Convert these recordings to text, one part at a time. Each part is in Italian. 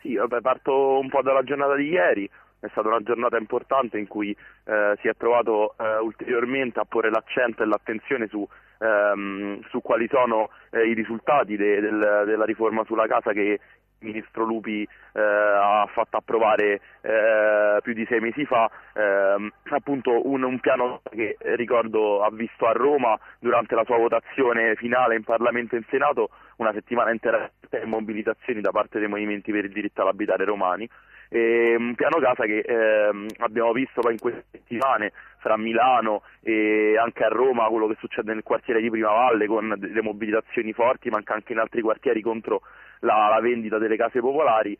Sì, vabbè, parto un po' dalla giornata di ieri. È stata una giornata importante in cui si è provato ulteriormente a porre l'accento e l'attenzione su quali sono i risultati della riforma sulla casa che il ministro Lupi ha fatto approvare più di 6 mesi fa, appunto un piano che ricordo ha visto a Roma durante la sua votazione finale in Parlamento e in Senato una settimana intera di mobilitazioni da parte dei movimenti per il diritto all'abitare romani. Un piano casa che abbiamo visto poi in queste settimane fra Milano e anche a Roma, quello che succede nel quartiere di Primavalle con delle mobilitazioni forti, ma anche in altri quartieri contro la vendita delle case popolari,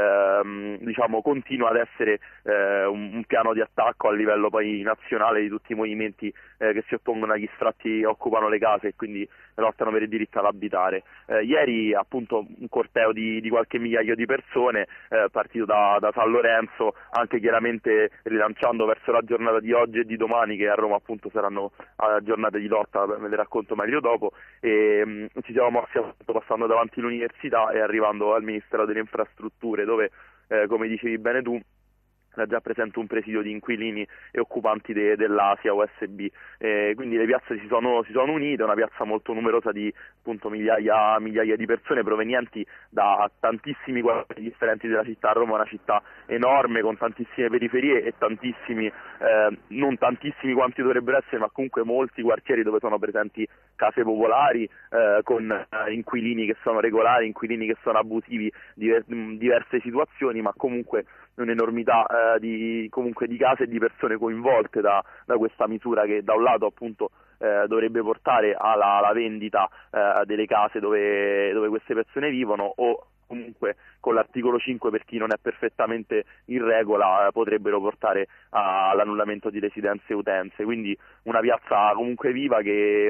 diciamo continua ad essere un piano di attacco a livello poi nazionale di tutti i movimenti che si oppongono agli sfratti che occupano le case e quindi lottano per il diritto all'abitare. Ieri appunto un corteo di qualche migliaio di persone partito da San Lorenzo, anche chiaramente rilanciando verso la giornata di oggi e di domani, che a Roma appunto saranno giornate di lotta, ve le racconto meglio dopo, e ci siamo mossi appunto passando davanti all'università e arrivando al Ministero delle Infrastrutture, dove come dicevi bene tu era già presente un presidio di inquilini e occupanti dell'Asia USB, quindi le piazze si sono unite, una piazza molto numerosa di appunto migliaia di persone provenienti da tantissimi quartieri differenti della città. Roma è una città enorme con tantissime periferie e tantissimi, non tantissimi quanti dovrebbero essere, ma comunque molti quartieri dove sono presenti case popolari con inquilini che sono regolari, inquilini che sono abusivi, diverse situazioni, ma comunque un'enormità di case e di persone coinvolte da questa misura, che da un lato appunto dovrebbe portare alla vendita delle case dove queste persone vivono, o comunque con l'articolo 5, per chi non è perfettamente in regola, potrebbero portare all'annullamento di residenze e utenze. Quindi una piazza comunque viva che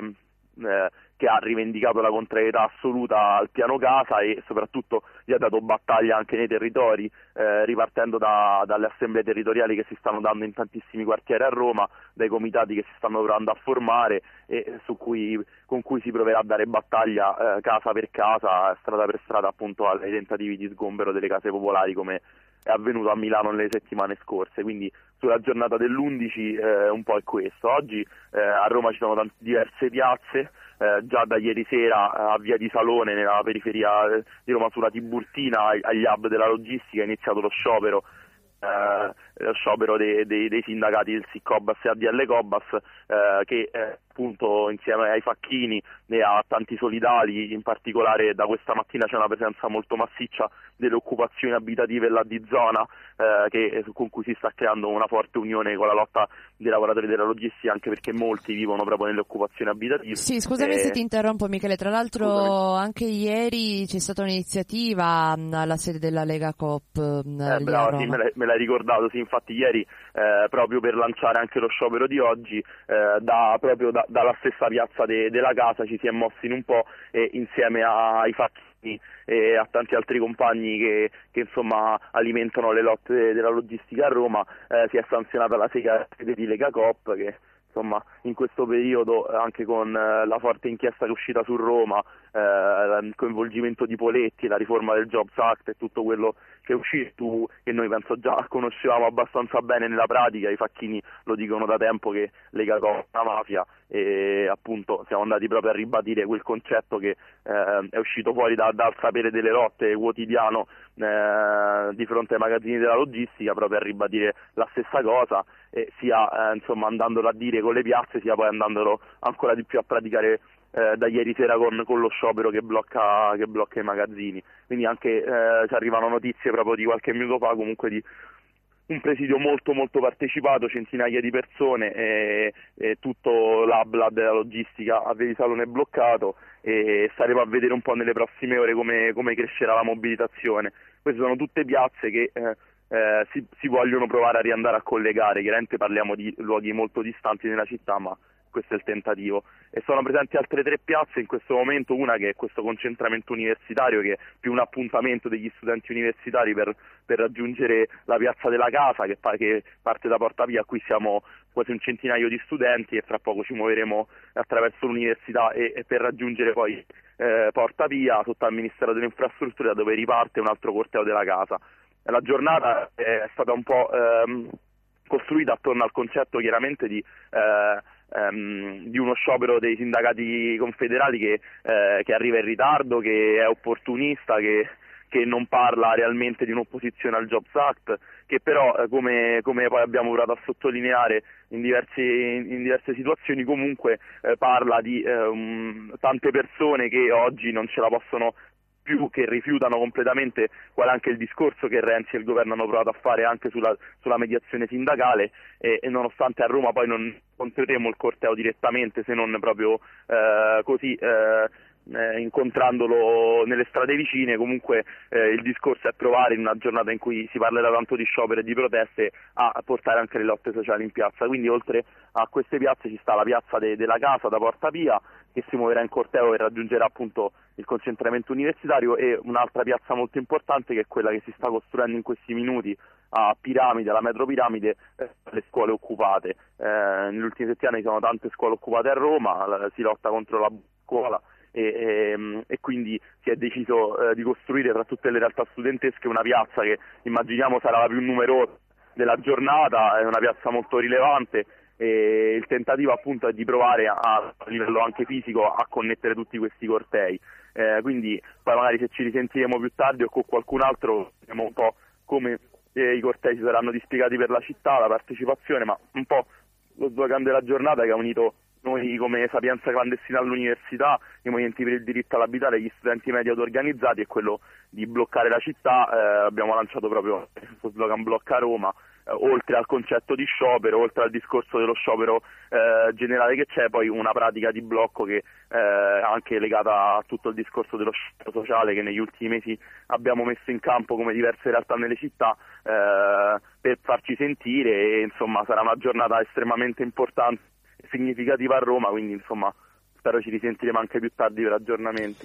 ha rivendicato la contrarietà assoluta al piano casa e soprattutto gli ha dato battaglia anche nei territori, ripartendo dalle assemblee territoriali che si stanno dando in tantissimi quartieri a Roma, dai comitati che si stanno provando a formare e con cui si proverà a dare battaglia casa per casa, strada per strada, appunto ai tentativi di sgombero delle case popolari, come è avvenuto a Milano nelle settimane scorse. Quindi sulla giornata dell'11 un po' è questo. Oggi a Roma ci sono diverse piazze, già da ieri sera a Via di Salone, nella periferia di Roma, sulla Tiburtina, agli hub della logistica è iniziato lo sciopero dei sindacati del SICOBAS e ADL Cobas, che appunto insieme ai facchini e a tanti solidali, in particolare da questa mattina c'è una presenza molto massiccia delle occupazioni abitative là di zona, con cui si sta creando una forte unione con la lotta dei lavoratori della logistica, anche perché molti vivono proprio nelle occupazioni abitative. Sì, scusami se ti interrompo Michele, tra l'altro anche ieri c'è stata un'iniziativa alla sede della Lega Coop brava, sì, me l'hai ricordato, sì, infatti ieri proprio per lanciare anche lo sciopero di oggi, dalla stessa piazza della casa ci si è mossi in un po', insieme ai facchini e a tanti altri compagni che insomma alimentano le lotte della logistica a Roma. Si è sanzionata la sede di Lega Coop, che insomma in questo periodo, anche con la forte inchiesta che è uscita su Roma, il coinvolgimento di Poletti, la riforma del Jobs Act e tutto quello che è uscito, che noi penso già conoscevamo abbastanza bene nella pratica, i facchini lo dicono da tempo che Lega Coop è una mafia, e appunto siamo andati proprio a ribadire quel concetto che è uscito fuori dal sapere delle lotte quotidiano di fronte ai magazzini della logistica, proprio a ribadire la stessa cosa, sia insomma andandolo a dire con le piazze, sia poi andandolo ancora di più a praticare da ieri sera con lo sciopero che blocca i magazzini. Quindi anche ci arrivano notizie proprio di qualche minuto fa, comunque, di un presidio molto molto partecipato, centinaia di persone, e tutto l'hub della logistica a Via di Salone è bloccato, e staremo a vedere un po' nelle prossime ore come crescerà la mobilitazione. Queste sono tutte piazze che si vogliono provare a riandare a collegare. Chiaramente parliamo di luoghi molto distanti nella città, ma questo è il tentativo. E sono presenti altre 3 piazze in questo momento, una che è questo concentramento universitario, che è più un appuntamento degli studenti universitari per raggiungere la piazza della casa, che parte da Porta Pia, a cui stiamo quasi un centinaio di studenti, e fra poco ci muoveremo attraverso l'università e per raggiungere poi Porta Pia, sotto al Ministero delle Infrastrutture, da dove riparte un altro corteo della casa. La giornata è stata un po' costruita attorno al concetto chiaramente di uno sciopero dei sindacati confederali che arriva in ritardo, che è opportunista, che non parla realmente di un'opposizione al Jobs Act, che però come poi abbiamo provato a sottolineare in diverse situazioni, comunque parla di tante persone che oggi non ce la possono più, che rifiutano completamente qual è anche il discorso che Renzi e il governo hanno provato a fare anche sulla mediazione sindacale, e nonostante a Roma poi non incontreremo il corteo direttamente, se non proprio così incontrandolo nelle strade vicine, comunque il discorso è provare, in una giornata in cui si parlerà tanto di sciopero e di proteste, a portare anche le lotte sociali in piazza. Quindi oltre a queste piazze ci sta la piazza della Casa da Porta Pia, che si muoverà in corteo e raggiungerà appunto il concentramento universitario, e un'altra piazza molto importante che è quella che si sta costruendo in questi minuti a Piramide, alla metro Piramide, le scuole occupate. Nelle ultime settimane ci sono tante scuole occupate a Roma, si lotta contro la scuola, e quindi si è deciso di costruire tra tutte le realtà studentesche una piazza che immaginiamo sarà la più numerosa della giornata, è una piazza molto rilevante, e il tentativo appunto è di provare a livello anche fisico a connettere tutti questi cortei, quindi poi magari se ci risentiremo più tardi o con qualcun altro vediamo un po' come i cortei si saranno dispiegati per la città, la partecipazione, ma un po' lo slogan della giornata che ha unito noi come Sapienza Clandestina all'università, i movimenti per il diritto all'abitare, gli studenti media auto-organizzati, è quello di bloccare la città. Abbiamo lanciato proprio questo slogan Blocca Roma, oltre al concetto di sciopero, oltre al discorso dello sciopero generale che c'è, poi una pratica di blocco che anche legata a tutto il discorso dello sciopero sociale che negli ultimi mesi abbiamo messo in campo come diverse realtà nelle città, per farci sentire, e insomma sarà una giornata estremamente importante, significativa a Roma, quindi insomma spero ci risentiremo anche più tardi per aggiornamenti.